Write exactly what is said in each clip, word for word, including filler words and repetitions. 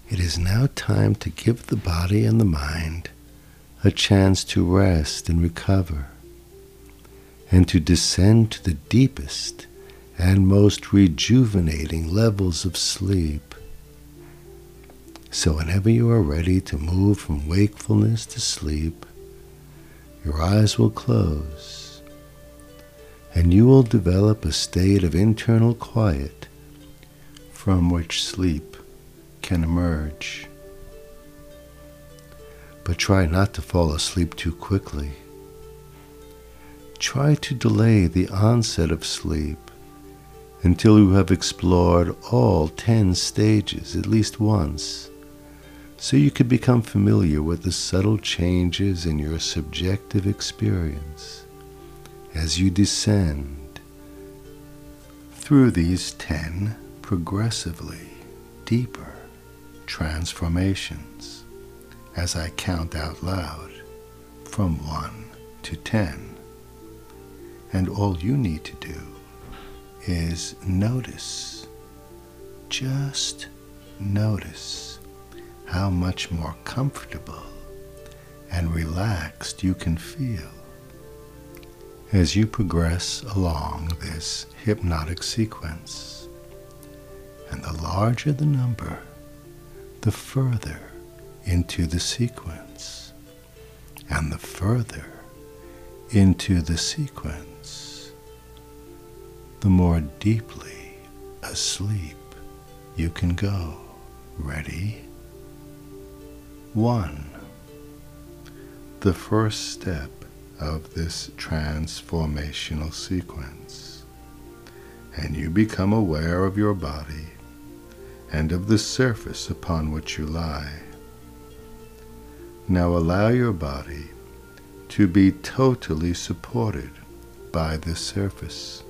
It is now time to give the body and the mind a chance to rest and recover, and to descend to the deepest and most rejuvenating levels of sleep. So whenever you are ready to move from wakefulness to sleep, your eyes will close, and you will develop a state of internal quiet from which sleep can emerge. But try not to fall asleep too quickly. Try to delay the onset of sleep until you have explored all ten stages at least once, so you can become familiar with the subtle changes in your subjective experience as you descend through these ten progressively deeper transformations as I count out loud from one to ten. And all you need to do is notice, just notice how much more comfortable and relaxed you can feel as you progress along this hypnotic sequence. And the larger the number, the further into the sequence, and the further into the sequence, the more deeply asleep you can go. Ready? One. The first step of this transformational sequence, and you become aware of your body and of the surface upon which you lie. Now allow your body to be totally supported by this surface.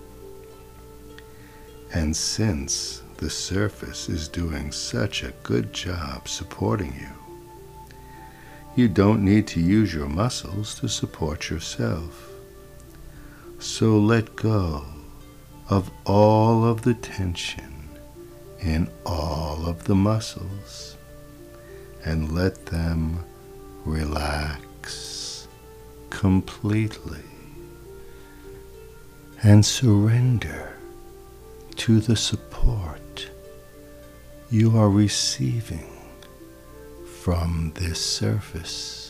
And since the surface is doing such a good job supporting you, you don't need to use your muscles to support yourself. So let go of all of the tension in all of the muscles and let them relax completely, and surrender to the support you are receiving from this surface.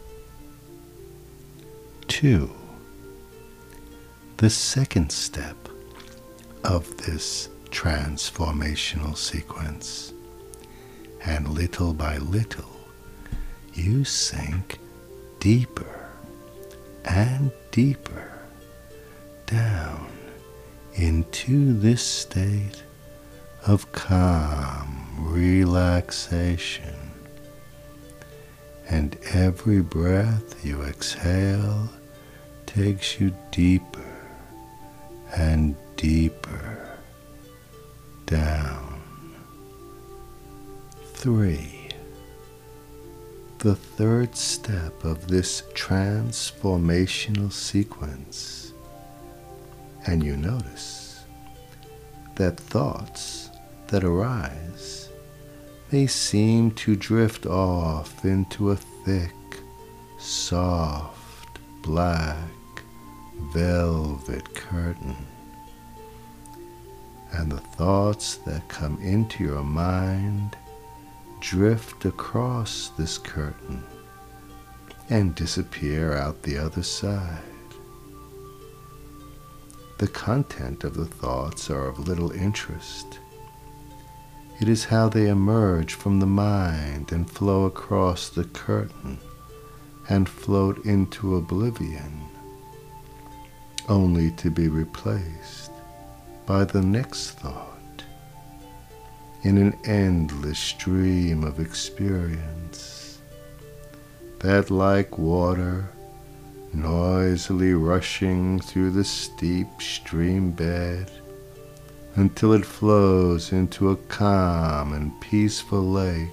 Two. The second step of this transformational sequence, and little by little you sink deeper and deeper down into this state of calm relaxation. And every breath you exhale takes you deeper and deeper down. Three. The third step of this transformational sequence, and you notice that thoughts that arise may seem to drift off into a thick, soft, black velvet curtain. And the thoughts that come into your mind drift across this curtain and disappear out the other side. The content of the thoughts are of little interest. It is how they emerge from the mind and flow across the curtain and float into oblivion, only to be replaced by the next thought in an endless stream of experience that, like water noisily rushing through the steep stream bed until it flows into a calm and peaceful lake,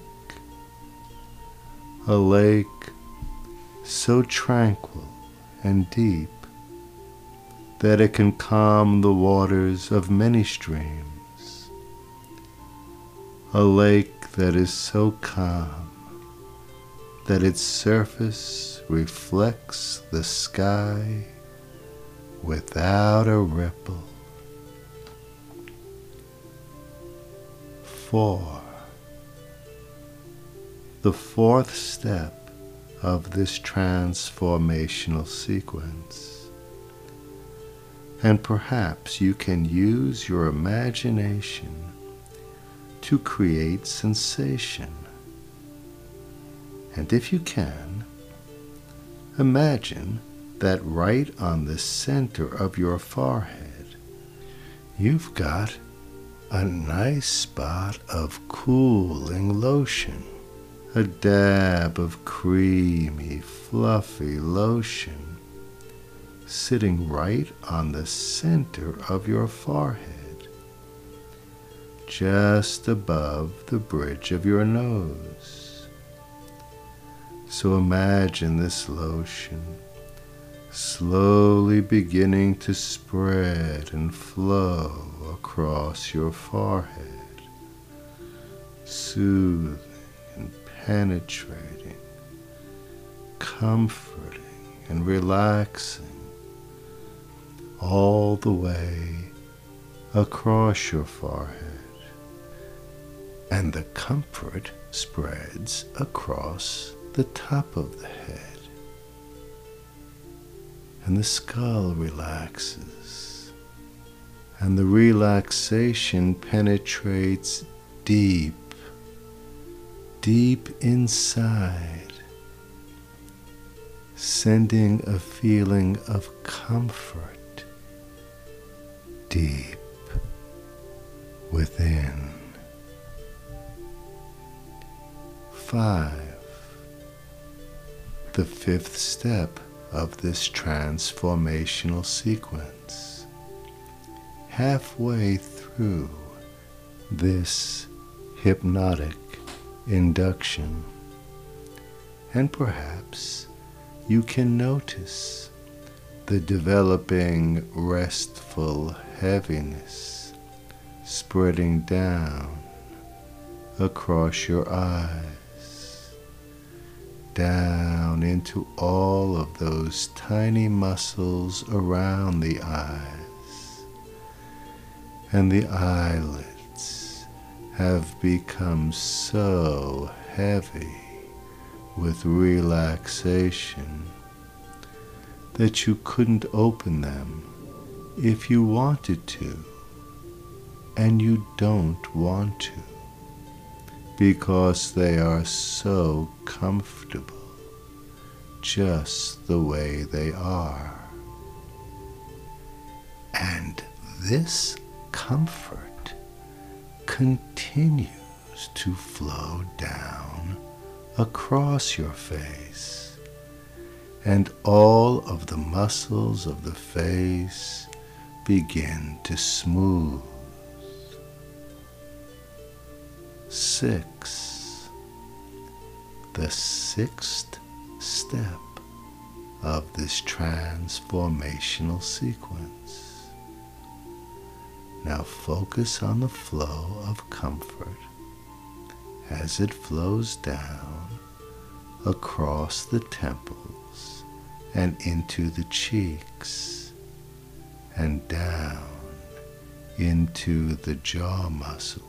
a lake so tranquil and deep that it can calm the waters of many streams, a lake that is so calm that its surface reflects the sky without a ripple. Four. The fourth step of this transformational sequence, and perhaps you can use your imagination to create sensation. And if you can, imagine that right on the center of your forehead, you've got a nice spot of cooling lotion, a dab of creamy, fluffy lotion sitting right on the center of your forehead, just above the bridge of your nose. So imagine this lotion slowly beginning to spread and flow across your forehead, soothing and penetrating, comforting and relaxing all the way across your forehead. And the comfort spreads across the top of the head. And the skull relaxes, and the relaxation penetrates deep, deep inside, sending a feeling of comfort deep within. Five. The fifth step of this transformational sequence. Halfway through this hypnotic induction, and perhaps you can notice the developing restful heaviness spreading down across your eyes, down into all of those tiny muscles around the eyes, and the eyelids have become so heavy with relaxation that you couldn't open them if you wanted to, and you don't want to, because they are so comfortable just the way they are. And this comfort continues to flow down across your face, and all of the muscles of the face begin to smooth. Six. The sixth step of this transformational sequence. Now focus on the flow of comfort as it flows down across the temples and into the cheeks and down into the jaw muscles,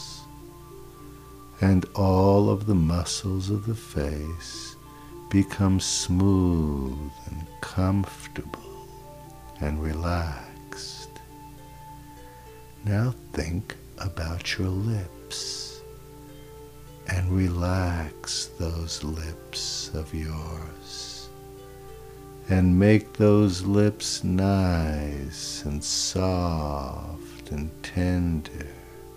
and all of the muscles of the face become smooth and comfortable and relaxed. Now think about your lips and relax those lips of yours and make those lips nice and soft and tender.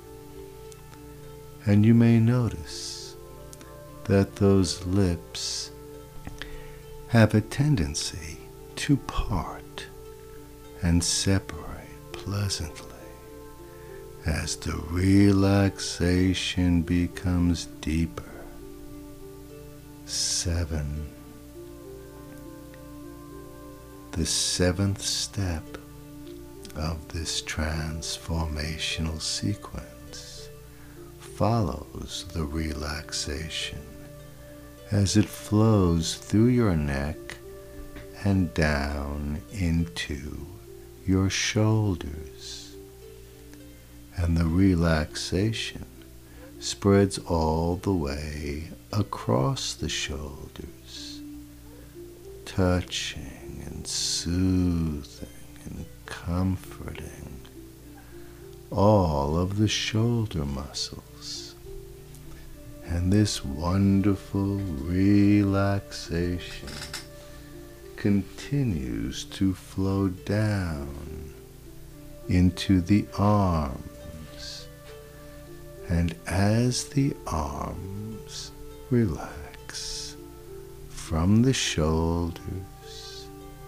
And you may notice that those lips have a tendency to part and separate pleasantly as the relaxation becomes deeper. Seven. The seventh step of this transformational sequence follows the relaxation as it flows through your neck and down into your shoulders. And the relaxation spreads all the way across the shoulders, touching and soothing and comforting all of the shoulder muscles. And this wonderful relaxation continues to flow down into the arms. And as the arms relax from the shoulders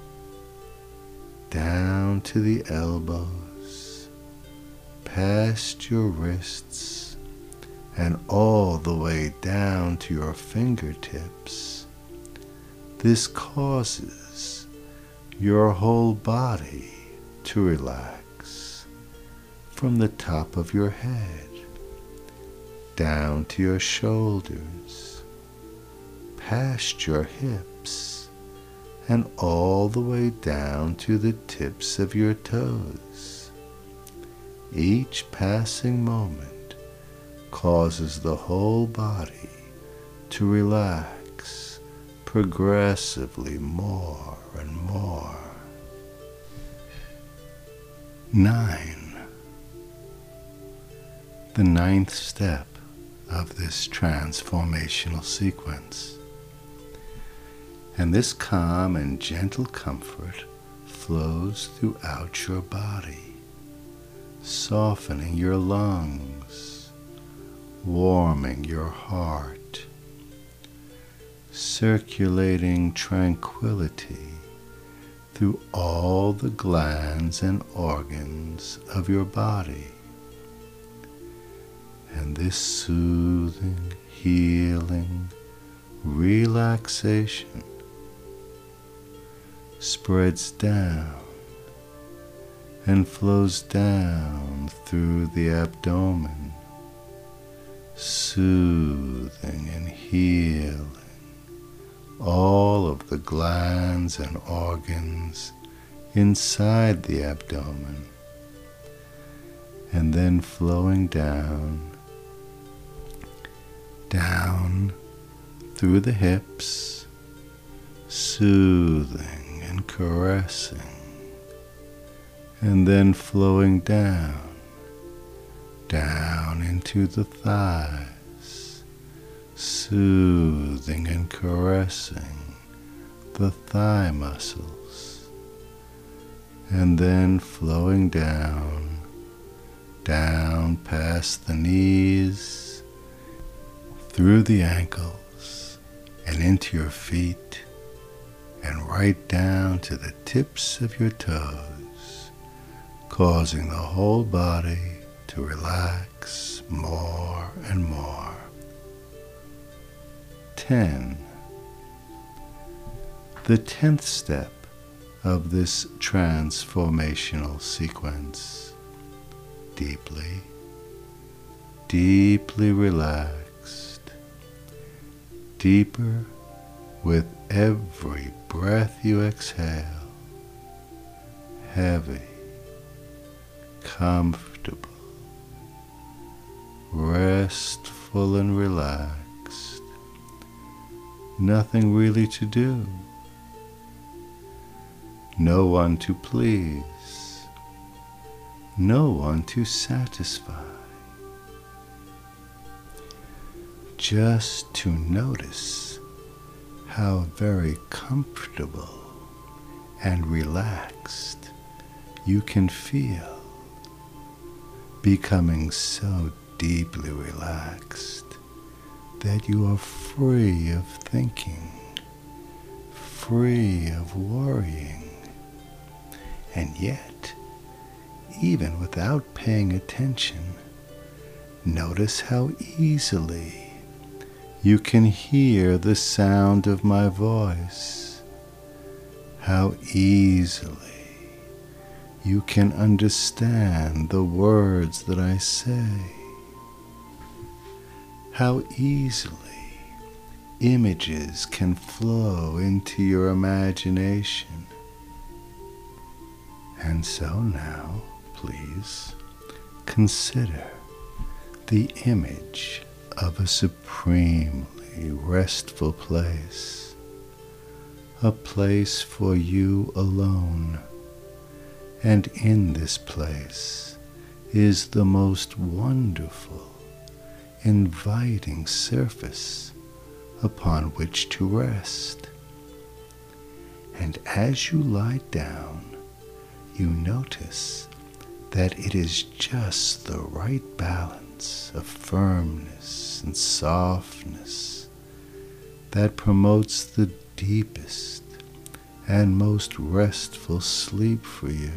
down to the elbows, past your wrists, and all the way down to your fingertips, this causes your whole body to relax from the top of your head down to your shoulders, past your hips, and all the way down to the tips of your toes. Each passing moment causes the whole body to relax progressively more and more. Nine. The ninth step of this transformational sequence. And this calm and gentle comfort flows throughout your body, softening your lungs, warming your heart, circulating tranquility through all the glands and organs of your body. And this soothing, healing relaxation spreads down and flows down through the abdomen, soothing and healing all of the glands and organs inside the abdomen, and then flowing down, down through the hips, soothing and caressing, and then flowing down, down into the thighs, soothing and caressing the thigh muscles, and then flowing down, down past the knees, through the ankles, and into your feet, and right down to the tips of your toes, causing the whole body to relax more and more. Ten. The tenth step of this transformational sequence. Deeply, deeply relaxed, deeper with every breath you exhale, heavy, comfortable, restful and relaxed, nothing really to do, no one to please, no one to satisfy, just to notice how very comfortable and relaxed you can feel, becoming so deeply relaxed that you are free of thinking, free of worrying, and yet, even without paying attention, notice how easily you can hear the sound of my voice, how easily you can understand the words that I say. how easily images can flow into your imagination. And so now, please, consider the image of a supremely restful place, a place for you alone. And in this place is the most wonderful, inviting surface upon which to rest. And as you lie down, you notice that it is just the right balance of firmness and softness that promotes the deepest and most restful sleep for you.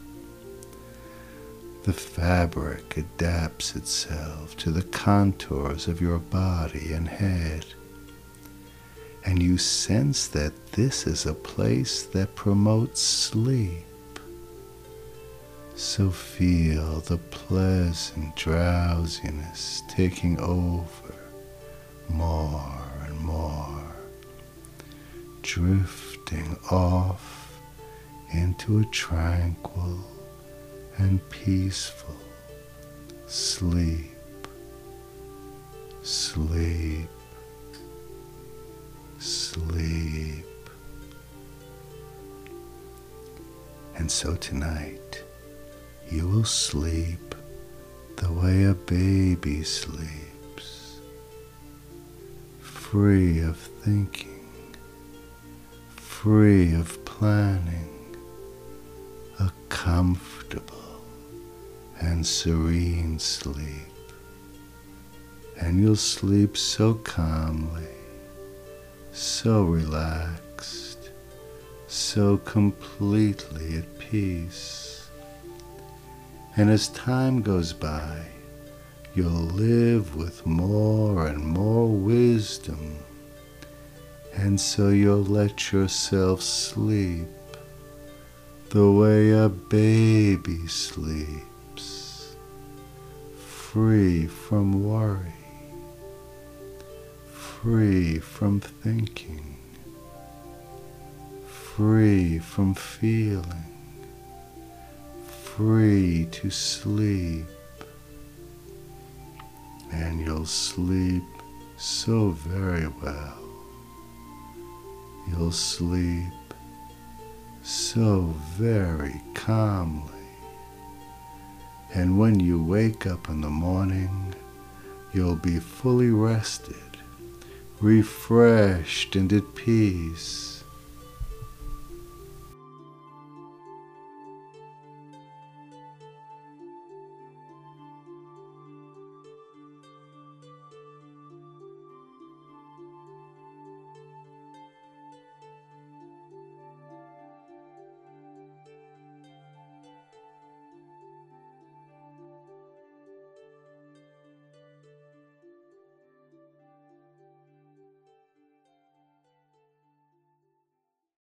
The fabric adapts itself to the contours of your body and head, and you sense that this is a place that promotes sleep. So feel the pleasant drowsiness taking over more and more, drifting off into a tranquil and peaceful sleep, sleep, sleep. And so tonight, you will sleep the way a baby sleeps, free of thinking, free of planning, a comfortable and serene sleep. And you'll sleep so calmly, so relaxed, so completely at peace. And as time goes by, you'll live with more and more wisdom, and so you'll let yourself sleep the way a baby sleeps, free from worry, free from thinking, free from feeling, free to sleep. And you'll sleep so very well. You'll sleep so very calmly. And when you wake up in the morning, you'll be fully rested, refreshed and at peace.